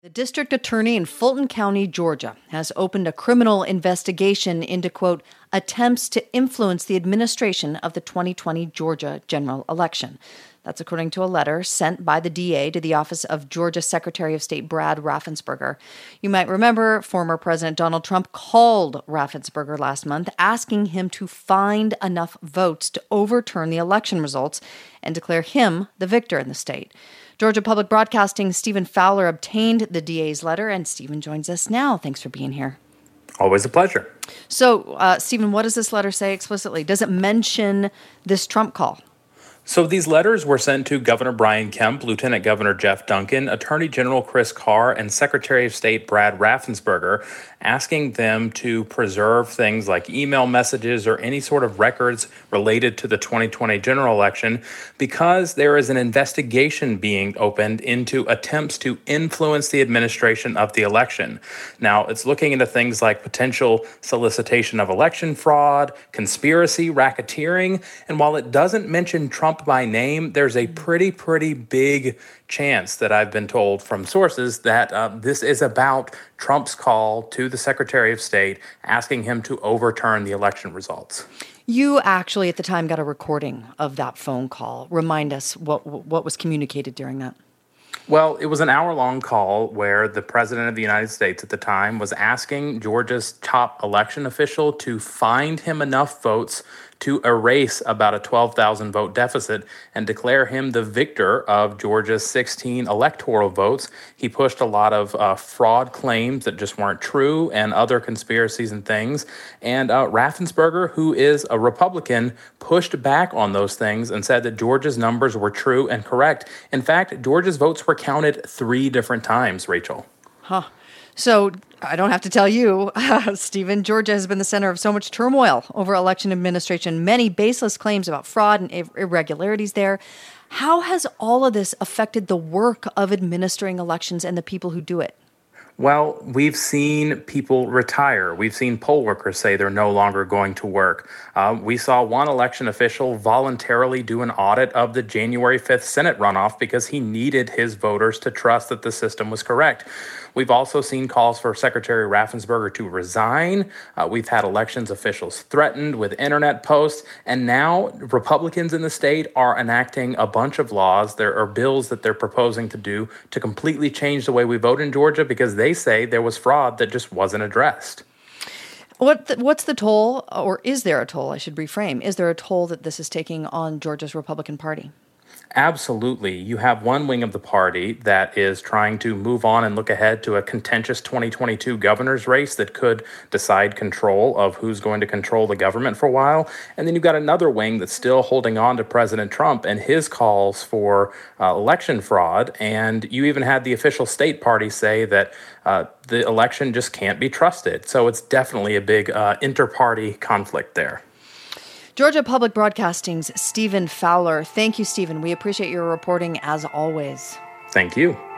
The district attorney in Fulton County, Georgia, has opened a criminal investigation into, quote, attempts to influence the administration of the 2020 Georgia general election. That's according to a letter sent by the DA to the office of Georgia Secretary of State Brad Raffensperger. You might remember former President Donald Trump called Raffensperger last month, asking him to find enough votes to overturn the election results and declare him the victor in the state. Georgia Public Broadcasting's Stephen Fowler obtained the DA's letter, and Stephen joins us now. Thanks for being here. Always a pleasure. So, Stephen, what does this letter say explicitly? Does it mention this Trump call? So these letters were sent to Governor Brian Kemp, Lieutenant Governor Jeff Duncan, Attorney General Chris Carr, and Secretary of State Brad Raffensperger, asking them to preserve things like email messages or any sort of records related to the 2020 general election because there is an investigation being opened into attempts to influence the administration of the election. Now, it's looking into things like potential solicitation of election fraud, conspiracy, racketeering, and while it doesn't mention Trump by name, there's a pretty big chance that I've been told from sources that this is about Trump's call to the Secretary of State asking him to overturn the election results. You actually at the time got a recording of that phone call. Remind us what was communicated during that. Well, it was an hour-long call where the president of the United States at the time was asking Georgia's top election official to find him enough votes to erase about a 12,000 vote deficit and declare him the victor of Georgia's 16 electoral votes. He pushed a lot of fraud claims that just weren't true and other conspiracies and things. And Raffensperger, who is a Republican, pushed back on those things and said that Georgia's numbers were true and correct. In fact, Georgia's votes were counted 3 different times, Rachel. Huh. So I don't have to tell you, Stephen, Georgia has been the center of so much turmoil over election administration, many baseless claims about fraud and irregularities there. How has all of this affected the work of administering elections and the people who do it? Well, we've seen people retire. We've seen poll workers say they're no longer going to work. We saw one election official voluntarily do an audit of the January 5th Senate runoff because he needed his voters to trust that the system was correct. We've also seen calls for Secretary Raffensperger to resign. We've had elections officials threatened with internet posts. And now Republicans in the state are enacting a bunch of laws. There are bills that they're proposing to do to completely change the way we vote in Georgia because they say there was fraud that just wasn't addressed. What's the toll, or is there a toll, I should reframe, is there a toll that this is taking on Georgia's Republican Party? Absolutely. You have one wing of the party that is trying to move on and look ahead to a contentious 2022 governor's race that could decide control of who's going to control the government for a while. And then you've got another wing that's still holding on to President Trump and his calls for election fraud. And you even had the official state party say that the election just can't be trusted. So it's definitely a big inter-party conflict there. Georgia Public Broadcasting's Stephen Fowler. Thank you, Stephen. We appreciate your reporting as always. Thank you.